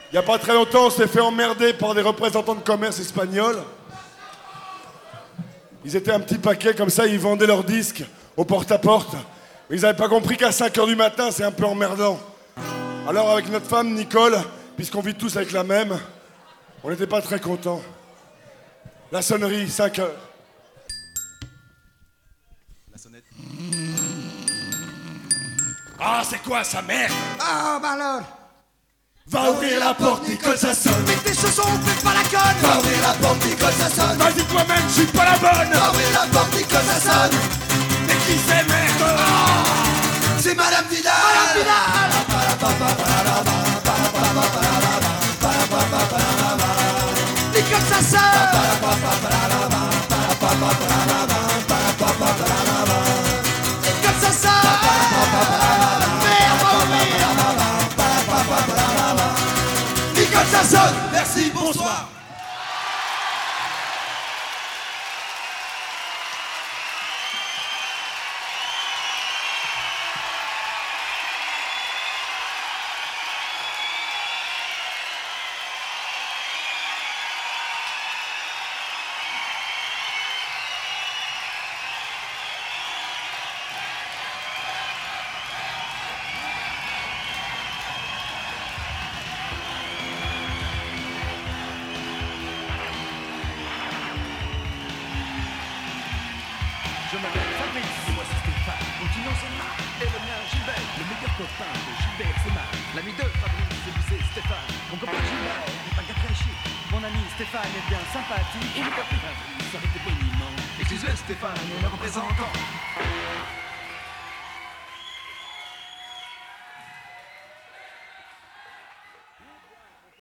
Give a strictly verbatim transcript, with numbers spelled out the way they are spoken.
Il n'y a pas très longtemps, on s'est fait emmerder par des représentants de commerce espagnols. Ils étaient un petit paquet comme ça, ils vendaient leurs disques au porte-à-porte. Mais ils n'avaient pas compris qu'à cinq heures du matin, c'est un peu emmerdant. Alors avec notre femme, Nicole, puisqu'on vit tous avec la même, on n'était pas très contents. La sonnerie, cinq heures. La sonnette. Ah, c'est quoi ça, merde? Ah, bah alors. Va ouvrir la porte, Nicole, ça sonne. Mets tes chaussons, fais pas la conne. Va ouvrir la porte, Nicole, ça sonne. Vas-y toi-même, je suis pas la bonne. Va ouvrir la porte, Nicole, ça sonne. Mais qui c'est, merde? C'est Madame Vidal. Madame Vidal. Nicole, ça sonne. Nicole, ça sonne. Merde, va ouvrir. Nicole, ça sonne. Merci, bonsoir. Je m'appelle Fabrice, et moi c'est Stéphane. Mon nom c'est Marc, et le mien Gilbert. Le meilleur copain de Gilbert c'est Marc. L'ami de Fabrice, et lui c'est Stéphane. Mon copain Gilbert n'est pas gars très chic. Mon ami Stéphane est bien sympathique. Et le copain Fabrice, arrête tes boniments. Excuse-le Stéphane, est le représentant.